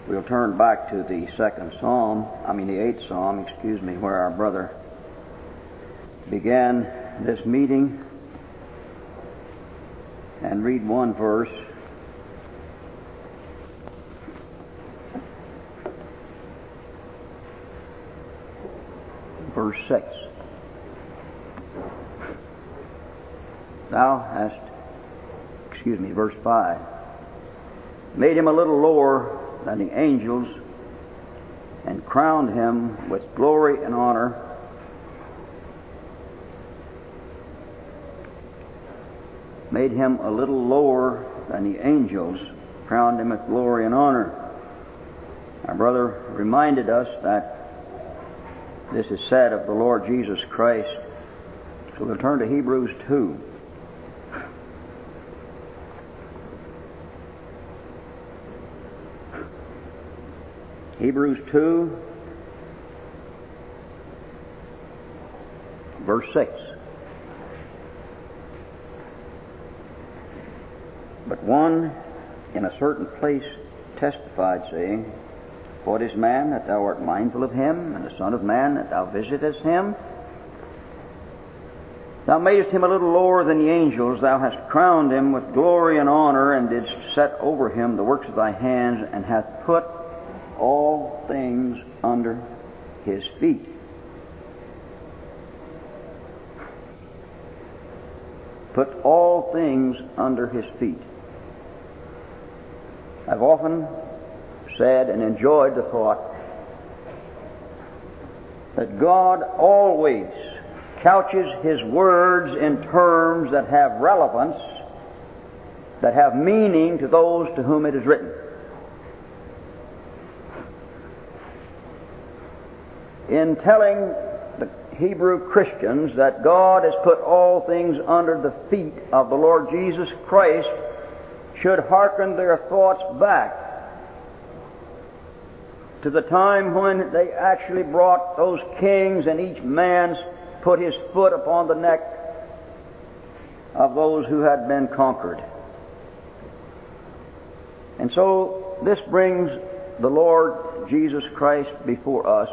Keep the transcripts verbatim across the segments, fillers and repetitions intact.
We'll turn back to the second psalm, I mean the eighth psalm, excuse me, where our brother began this meeting, and read one verse. Verse six. Thou hast, excuse me, verse five. Made him a little lower than the angels, and crowned him with glory and honor. Made him a little lower than the angels, crowned him with glory and honor. Our brother reminded us that this is said of the Lord Jesus Christ. So we'll turn to Hebrews two. Hebrews two, verse six. But one in a certain place testified, saying, What is man, that thou art mindful of him, and the Son of man, that thou visitest him? Thou madest him a little lower than the angels. Thou hast crowned him with glory and honor, and didst set over him the works of thy hands, and hast put all things under his feet. Put all things under his feet. I've often said and enjoyed the thought that God always couches His words in terms that have relevance, that have meaning to those to whom it is written. In telling the Hebrew Christians that God has put all things under the feet of the Lord Jesus Christ, should hearken their thoughts back to the time when they actually brought those kings, and each man put his foot upon the neck of those who had been conquered. And so this brings the Lord Jesus Christ before us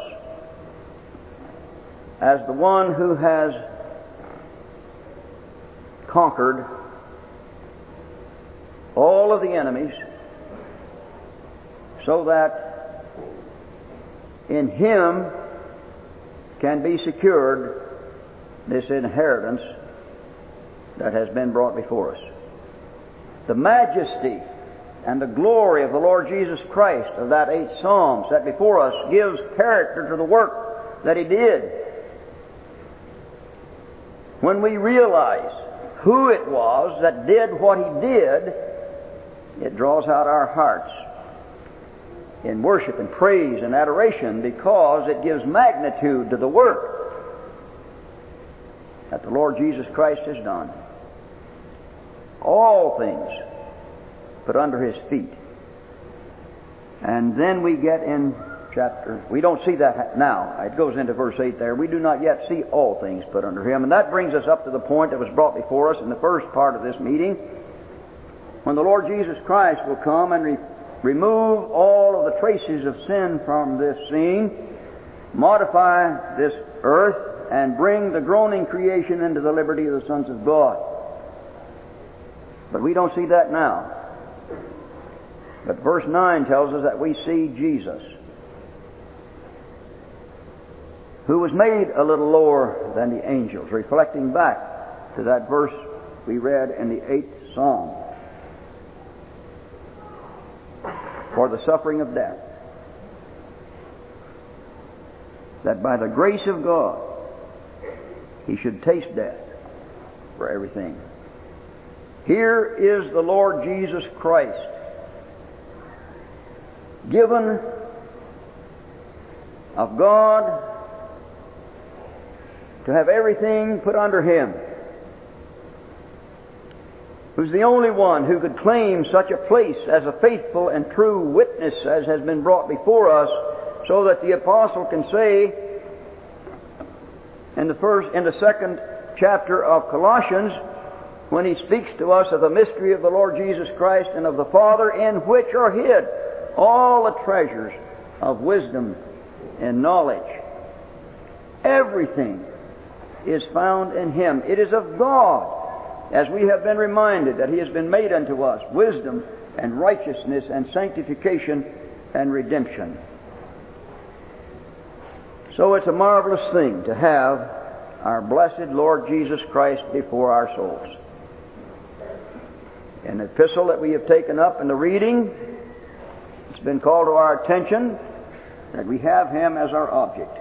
as the one who has conquered all of the enemies, so that in Him can be secured this inheritance that has been brought before us. The majesty and the glory of the Lord Jesus Christ of that eighth psalm set before us gives character to the work that He did. When we realize who it was that did what He did, it draws out our hearts in worship and praise and adoration, because it gives magnitude to the work that the Lord Jesus Christ has done. All things put under His feet. And then we get in chapter, we don't see that now. It goes into verse eight there. We do not yet see all things put under Him. And that brings us up to the point that was brought before us in the first part of this meeting, when the Lord Jesus Christ will come and re- remove all of the traces of sin from this scene, modify this earth, and bring the groaning creation into the liberty of the sons of God. But we don't see that now. But verse nine tells us that we see Jesus, who was made a little lower than the angels, reflecting back to that verse we read in the eighth psalm, for the suffering of death, that by the grace of God He should taste death for everything. Here is the Lord Jesus Christ, given of God to have everything put under Him, who's the only one who could claim such a place as a faithful and true witness as has been brought before us, so that the apostle can say in the first, in the second chapter of Colossians, when he speaks to us of the mystery of the Lord Jesus Christ and of the Father, in which are hid all the treasures of wisdom and knowledge. Everything is found in Him. It is of God, as we have been reminded that He has been made unto us wisdom and righteousness and sanctification and redemption. So it's a marvelous thing to have our blessed Lord Jesus Christ before our souls. In the epistle that we have taken up in the reading, it's been called to our attention that we have Him as our object.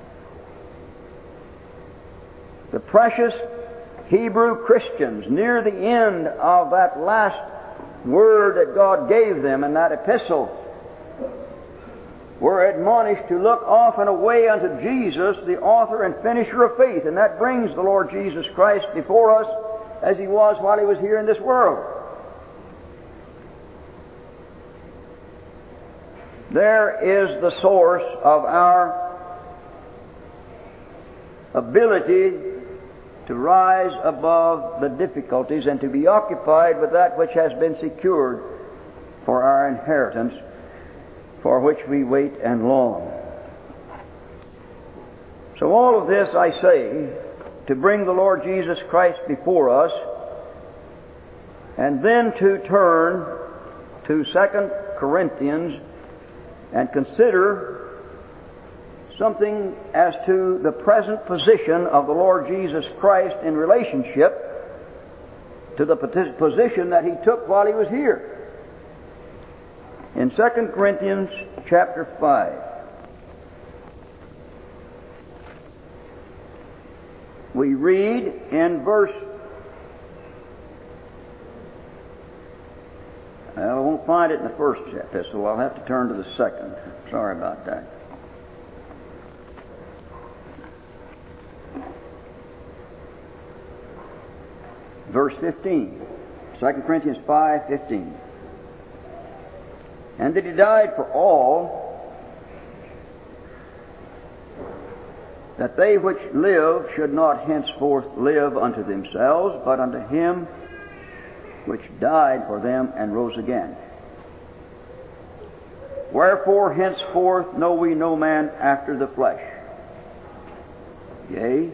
The precious Hebrew Christians, near the end of that last word that God gave them in that epistle, were admonished to look off and away unto Jesus, the author and finisher of faith. And that brings the Lord Jesus Christ before us as He was while He was here in this world. There is the source of our ability to rise above the difficulties and to be occupied with that which has been secured for our inheritance, for which we wait and long. So all of this I say to bring the Lord Jesus Christ before us, and then to turn to Second Corinthians and consider something as to the present position of the Lord Jesus Christ in relationship to the position that He took while He was here. In Second Corinthians chapter five, we read in verse, I won't find it in the first epistle, I'll have to turn to the second. Sorry about that. Verse fifteen, Second Corinthians five fifteen. And that He died for all, that they which live should not henceforth live unto themselves, but unto Him which died for them and rose again. Wherefore henceforth know we no man after the flesh. Yea,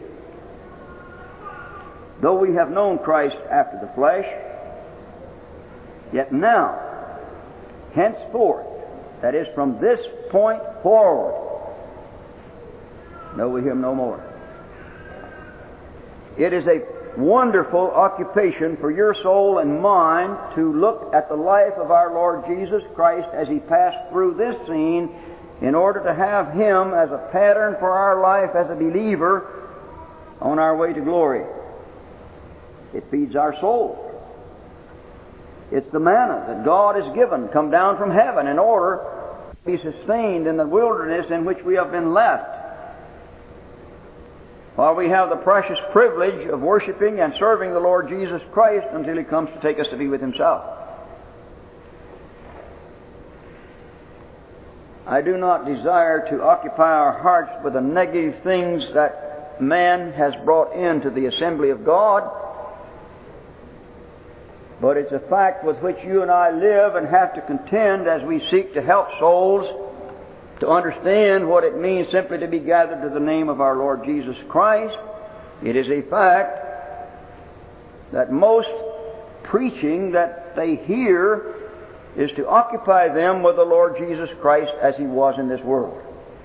though we have known Christ after the flesh, yet now, henceforth, that is, from this point forward, know we Him no more. It is a wonderful occupation for your soul and mine to look at the life of our Lord Jesus Christ as He passed through this scene in order to have Him as a pattern for our life as a believer on our way to glory. It feeds our soul. It's the manna that God has given, come down from heaven in order to be sustained in the wilderness in which we have been left, while we have the precious privilege of worshiping and serving the Lord Jesus Christ until He comes to take us to be with Himself. I do not desire to occupy our hearts with the negative things that man has brought into the assembly of God, but it's a fact with which you and I live and have to contend as we seek to help souls to understand what it means simply to be gathered to the name of our Lord Jesus Christ. It is a fact that most preaching that they hear is to occupy them with the Lord Jesus Christ as He was in this world.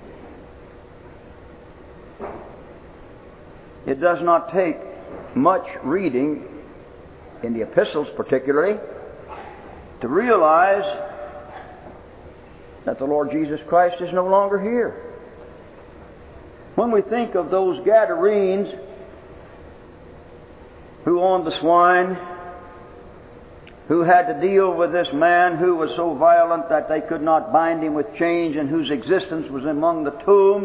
It does not take much reading, in the epistles particularly, to realize that the Lord Jesus Christ is no longer here. When we think of those Gadarenes who owned the swine, who had to deal with this man who was so violent that they could not bind him with chains and whose existence was among the tombs,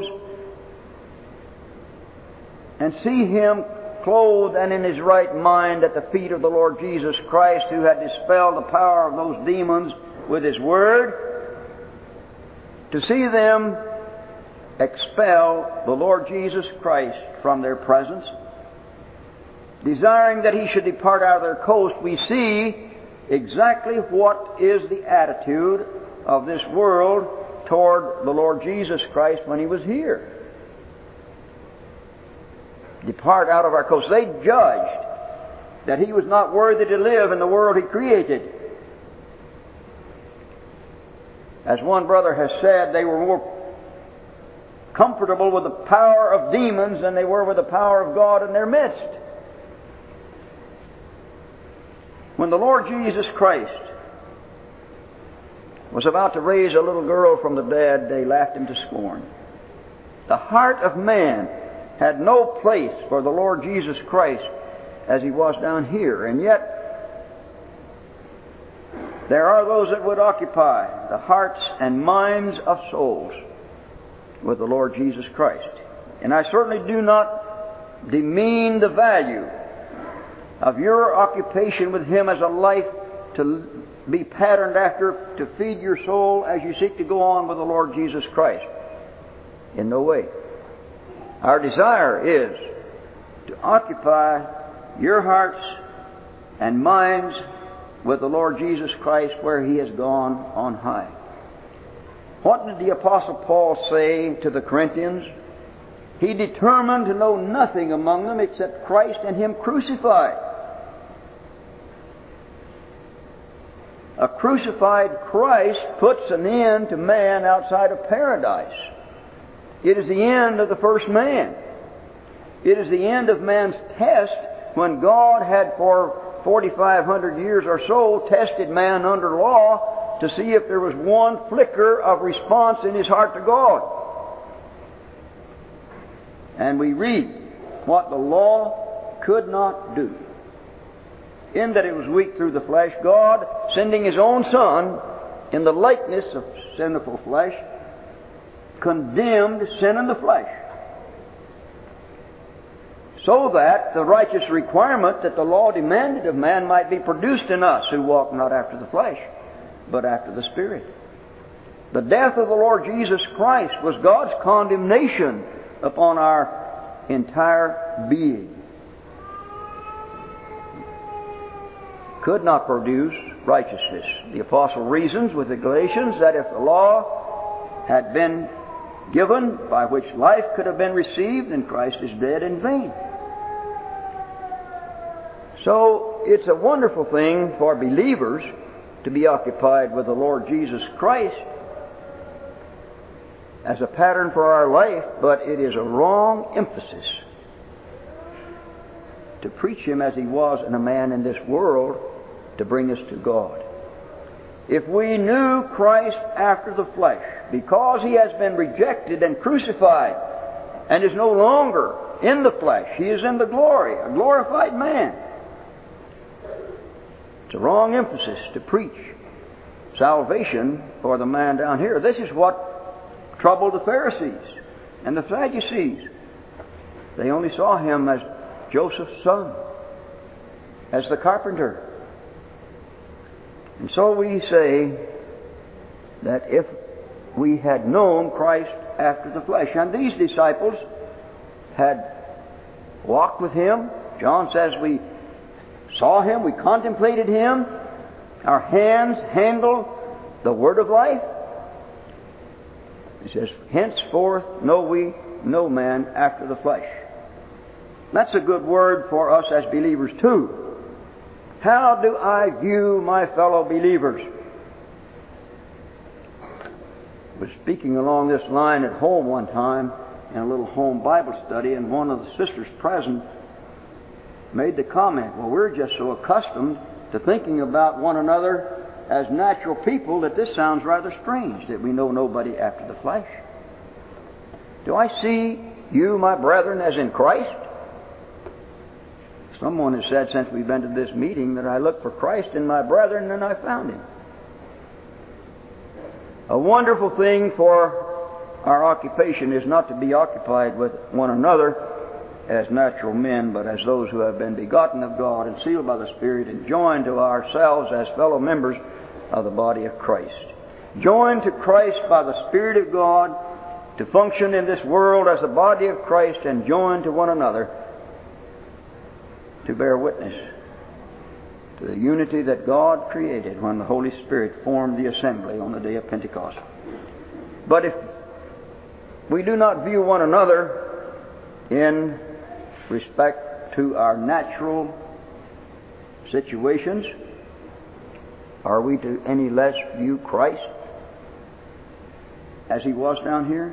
and see him clothed and in his right mind at the feet of the Lord Jesus Christ, who had dispelled the power of those demons with His Word, to see them expel the Lord Jesus Christ from their presence, desiring that He should depart out of their coast, we see exactly what is the attitude of this world toward the Lord Jesus Christ when He was here. Depart out of our coast. They judged that He was not worthy to live in the world He created. As one brother has said, they were more comfortable with the power of demons than they were with the power of God in their midst. When the Lord Jesus Christ was about to raise a little girl from the dead, they laughed Him to scorn. The heart of man had no place for the Lord Jesus Christ as He was down here. And yet, there are those that would occupy the hearts and minds of souls with the Lord Jesus Christ. And I certainly do not demean the value of your occupation with Him as a life to be patterned after, to feed your soul as you seek to go on with the Lord Jesus Christ. In no way. Our desire is to occupy your hearts and minds with the Lord Jesus Christ where He has gone on high. What did the Apostle Paul say to the Corinthians? He determined to know nothing among them except Christ and Him crucified. A crucified Christ puts an end to man outside of paradise. It is the end of the first man. It is the end of man's test when God had for forty-five hundred years or so tested man under law to see if there was one flicker of response in his heart to God. And we read what the law could not do. In that it was weak through the flesh, God, sending His own Son in the likeness of sinful flesh, condemned sin in the flesh, so that the righteous requirement that the law demanded of man might be produced in us who walk not after the flesh, but after the Spirit. The death of the Lord Jesus Christ was God's condemnation upon our entire being. Could not produce righteousness. The Apostle reasons with the Galatians that if the law had been given by which life could have been received, then Christ is dead in vain. So it's a wonderful thing for believers to be occupied with the Lord Jesus Christ as a pattern for our life, but it is a wrong emphasis to preach Him as He was in a man in this world to bring us to God. If we knew Christ after the flesh, because He has been rejected and crucified and is no longer in the flesh, He is in the glory, a glorified man. It's a wrong emphasis to preach salvation for the man down here. This is what troubled the Pharisees and the Sadducees. They only saw Him as Joseph's son, as the carpenter. And so we say that if we had known Christ after the flesh, and these disciples had walked with Him, John says we saw Him, we contemplated Him, our hands handled the Word of life. He says, henceforth know we no man after the flesh. That's a good word for us as believers too. How do I view my fellow believers? I was speaking along this line at home one time in a little home Bible study, and one of the sisters present made the comment, well, we're just so accustomed to thinking about one another as natural people that this sounds rather strange, that we know nobody after the flesh. Do I see you, my brethren, as in Christ? Someone has said since we've been to this meeting that I looked for Christ in my brethren and I found Him. A wonderful thing for our occupation is not to be occupied with one another as natural men, but as those who have been begotten of God and sealed by the Spirit and joined to ourselves as fellow members of the body of Christ. Joined to Christ by the Spirit of God to function in this world as the body of Christ, and joined to one another to bear witness to the unity that God created when the Holy Spirit formed the assembly on the day of Pentecost. But if we do not view one another in respect to our natural situations, are we to any less view Christ as He was down here?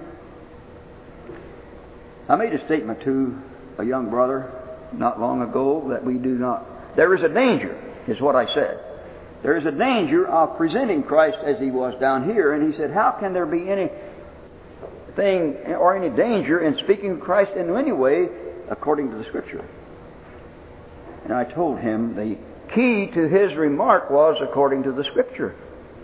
I made a statement to a young brother not long ago that we do not. There is a danger, is what I said. There is a danger of presenting Christ as He was down here. And he said, how can there be any thing or any danger in speaking of Christ in any way according to the Scripture? And I told him the key to his remark was according to the Scripture.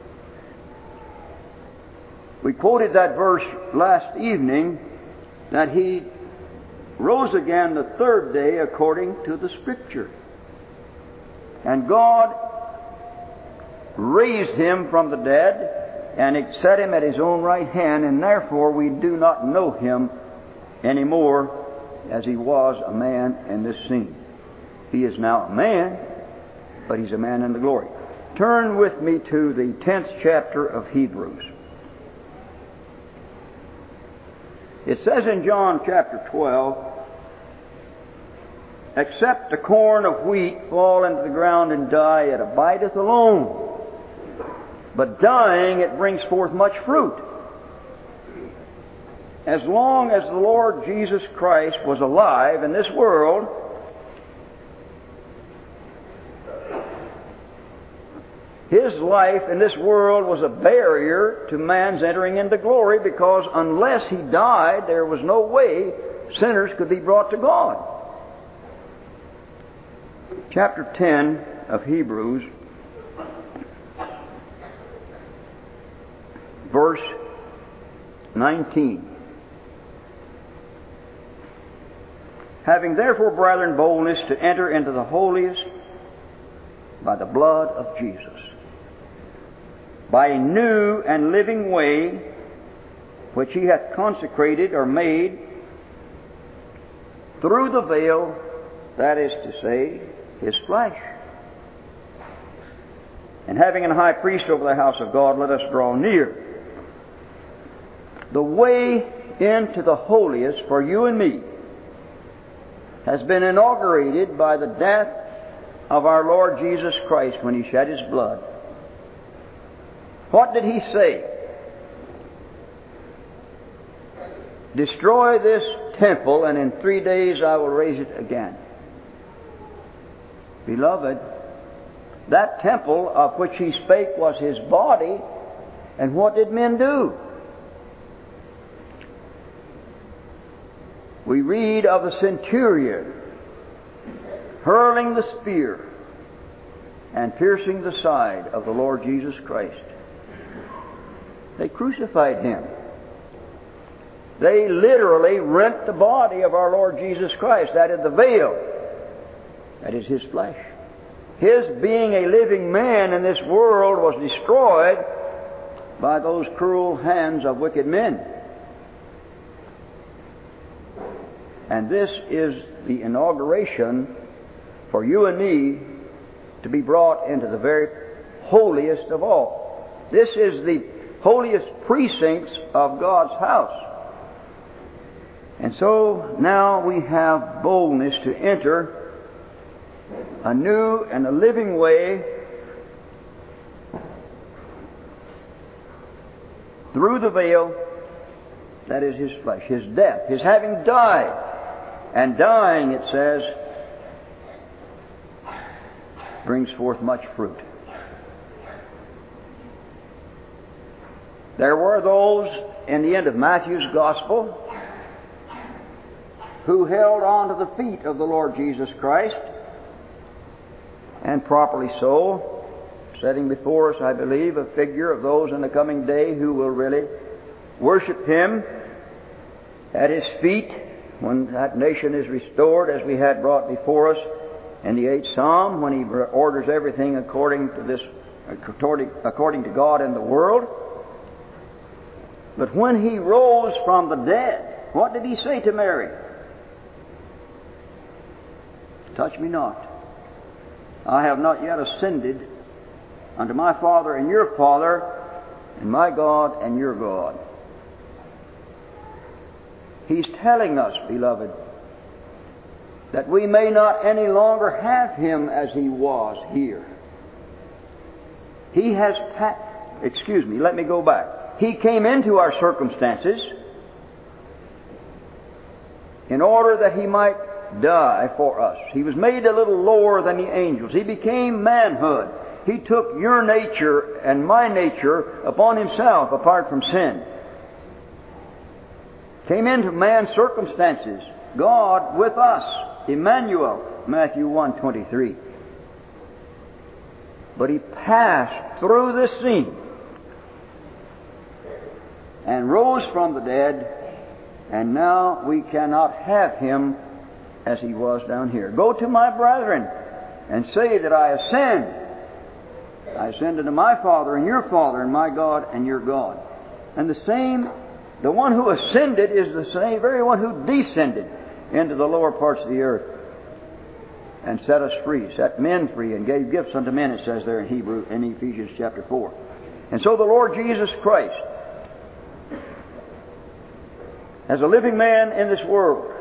We quoted that verse last evening, that He rose again the third day according to the Scripture. And God raised Him from the dead and set Him at His own right hand, and therefore we do not know Him anymore as He was a man in this scene. He is now a man, but He's a man in the glory. Turn with me to the tenth chapter of Hebrews. It says in John chapter twelve, except the corn of wheat fall into the ground and die, it abideth alone. But dying, it brings forth much fruit. As long as the Lord Jesus Christ was alive in this world, His life in this world was a barrier to man's entering into glory, because unless He died, there was no way sinners could be brought to God. Chapter ten of Hebrews, verse nineteen. Having therefore, brethren, boldness to enter into the holiest by the blood of Jesus, by a new and living way, which He hath consecrated or made through the veil, that is to say, His flesh. And having an high priest over the house of God, let us draw near. The way into the holiest for you and me has been inaugurated by the death of our Lord Jesus Christ when He shed His blood. What did He say? Destroy this temple, and in three days I will raise it again. Beloved, that temple of which He spake was His body, and what did men do? We read of the centurion hurling the spear and piercing the side of the Lord Jesus Christ. They crucified Him. They literally rent the body of our Lord Jesus Christ. That is the veil. That is His flesh. His being a living man in this world was destroyed by those cruel hands of wicked men. And this is the inauguration for you and me to be brought into the very holiest of all. This is the holiest precincts of God's house. And so now we have boldness to enter a new and a living way through the veil, that is His flesh, His death, His having died. And dying, it says, brings forth much fruit. There were those in the end of Matthew's Gospel who held on to the feet of the Lord Jesus Christ, and properly so, setting before us, I believe, a figure of those in the coming day who will really worship Him at His feet when that nation is restored, as we had brought before us in the eighth Psalm, when He orders everything according to this, according to God in the world. But when He rose from the dead, what did He say to Mary? Touch me not, I have not yet ascended unto my Father and your Father, and my God and your God. He's telling us, beloved, that we may not any longer have Him as He was here. He has, pa- excuse me, let me go back. He came into our circumstances in order that He might die for us. He was made a little lower than the angels. He became manhood. He took your nature and my nature upon Himself apart from sin. Came into man's circumstances. God with us. Emmanuel, Matthew one twenty-three. But He passed through this scene and rose from the dead, and now we cannot have Him as He was down here. Go to my brethren and say that I ascend. I ascend unto my Father and your Father, and my God and your God. And the same, the one who ascended is the same, very one who descended into the lower parts of the earth and set us free, set men free, and gave gifts unto men, it says there in Hebrew, in Ephesians chapter four. And so the Lord Jesus Christ, as a living man in this world,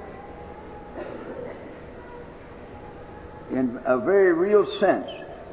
in a very real sense,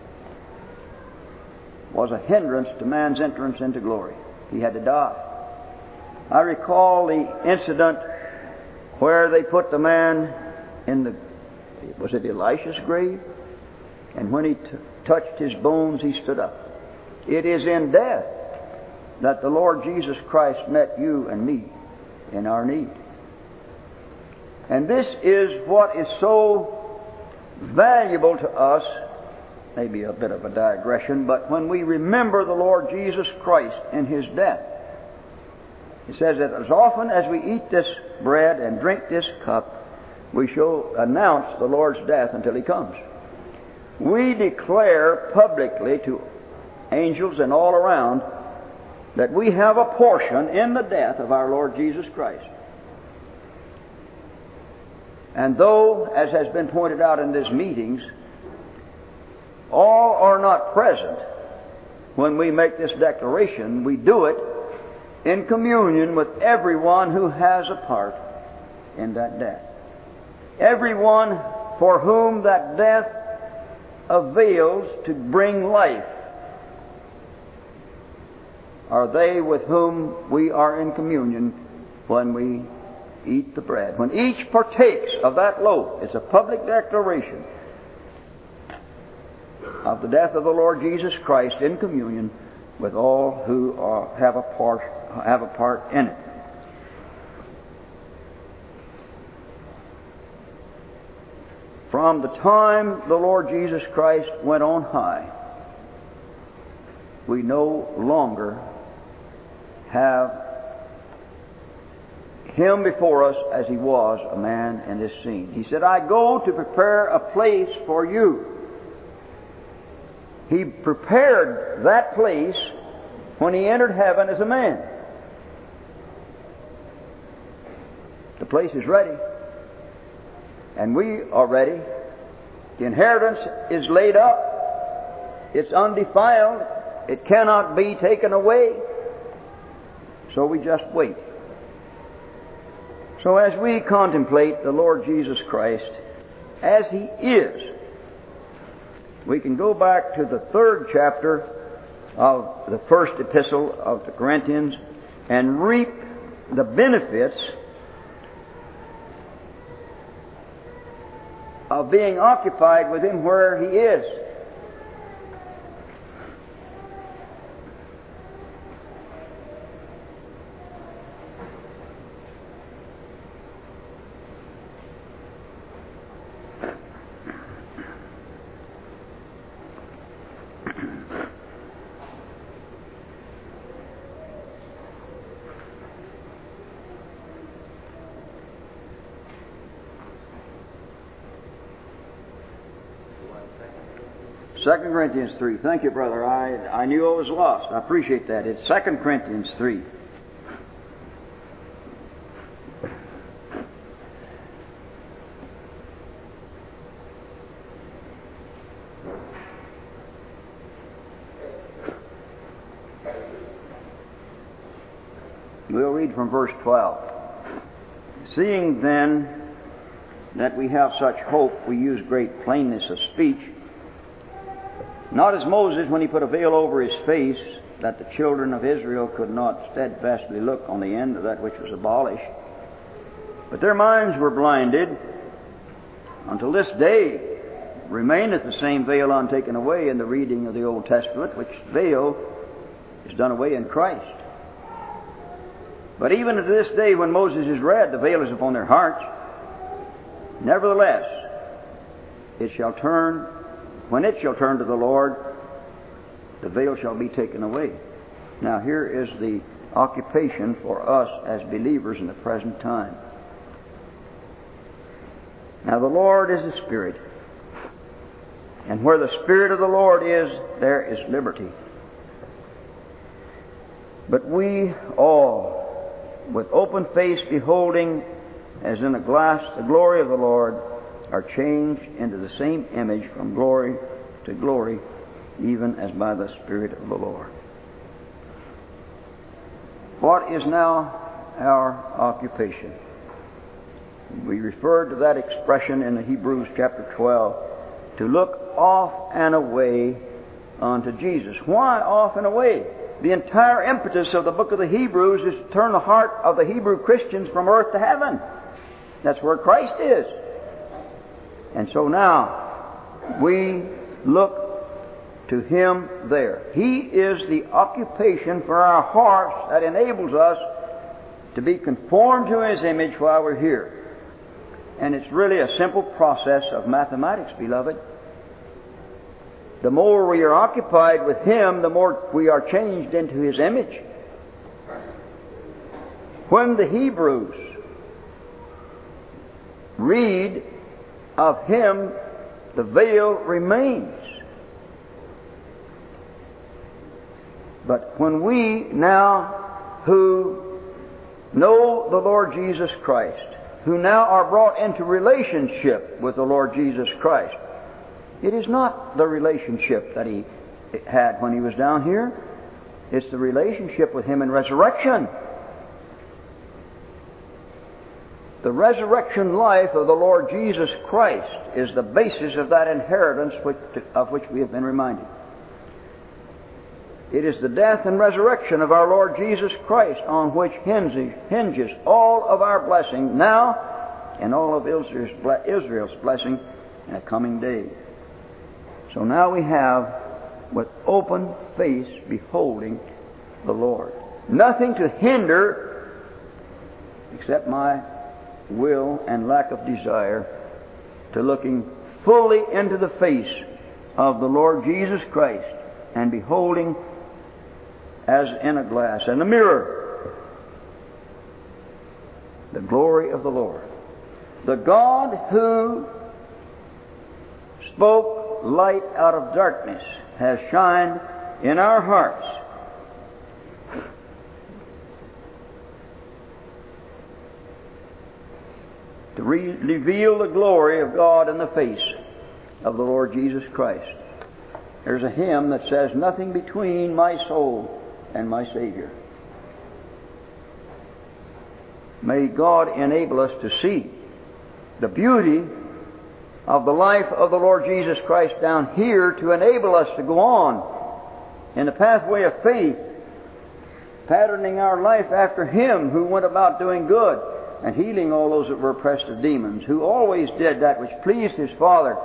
was a hindrance to man's entrance into glory. He had to die. I recall the incident where they put the man in the, was it Elisha's grave? And when he t- touched his bones, he stood up. It is in death that the Lord Jesus Christ met you and me in our need. And this is what is so valuable to us. Maybe a bit of a digression, but when we remember the Lord Jesus Christ and His death, it says that as often as we eat this bread and drink this cup, we shall announce the Lord's death until He comes. We declare publicly to angels and all around that we have a portion in the death of our Lord Jesus Christ. And though, as has been pointed out in these meetings, all are not present when we make this declaration, we do it in communion with everyone who has a part in that death. Everyone for whom that death avails to bring life are they with whom we are in communion when we eat the bread. When each partakes of that loaf, it's a public declaration of the death of the Lord Jesus Christ in communion with all who are, have a part have a part in it. From the time the Lord Jesus Christ went on high, we no longer have Him before us as He was a man in this scene. He said, I go to prepare a place for you. He prepared that place when He entered heaven as a man. The place is ready. And we are ready. The inheritance is laid up. It's undefiled. It cannot be taken away. So we just wait. So as we contemplate the Lord Jesus Christ as He is, we can go back to the third chapter of the first epistle of the Corinthians and reap the benefits of being occupied with Him where He is. Second Corinthians three. Thank you, brother. I, I knew I was lost. I appreciate that. It's Second Corinthians three. We'll read from verse twelve. Seeing then that we have such hope, we use great plainness of speech, not as Moses when he put a veil over his face, that the children of Israel could not steadfastly look on the end of that which was abolished. But their minds were blinded. Until this day remaineth the same veil untaken away in the reading of the Old Testament, which veil is done away in Christ. But even to this day, when Moses is read, the veil is upon their hearts. Nevertheless, it shall turn, when it shall turn to the Lord, the veil shall be taken away. Now here is the occupation for us as believers in the present time. Now the Lord is the Spirit, and where the Spirit of the Lord is, there is liberty. But we all, with open face beholding as in a glass the glory of the Lord, are changed into the same image from glory to glory, even as by the Spirit of the Lord. What is now our occupation? We referred to that expression in the Hebrews chapter twelve, to look off and away unto Jesus. Why off and away? The entire impetus of the book of the Hebrews is to turn the heart of the Hebrew Christians from earth to heaven. That's where Christ is. And so now we look to Him there. He is the occupation for our hearts that enables us to be conformed to His image while we're here. And it's really a simple process of mathematics, beloved. The more we are occupied with Him, the more we are changed into His image. When the Hebrews read of Him, the veil remains. But when we now who know the Lord Jesus Christ, who now are brought into relationship with the Lord Jesus Christ, it is not the relationship that He had when He was down here. It's the relationship with Him in resurrection. The resurrection life of the Lord Jesus Christ is the basis of that inheritance which, of which we have been reminded. It is the death and resurrection of our Lord Jesus Christ on which hinges, hinges all of our blessing now and all of Israel's blessing in a coming day. So now we have, with open face, beholding the Lord. Nothing to hinder except my will and lack of desire to looking fully into the face of the Lord Jesus Christ and beholding as in a glass and a mirror the glory of the Lord. The God who spoke light out of darkness has shined in our hearts to re- reveal the glory of God in the face of the Lord Jesus Christ. There's a hymn that says, "Nothing between my soul and my Savior." May God enable us to see the beauty of the life of the Lord Jesus Christ down here to enable us to go on in the pathway of faith, patterning our life after Him who went about doing good and healing all those that were oppressed of demons, who always did that which pleased His Father.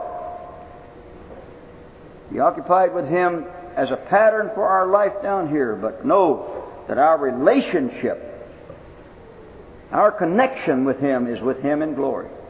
Be occupied with Him as a pattern for our life down here, but know that our relationship, our connection with Him is with Him in glory.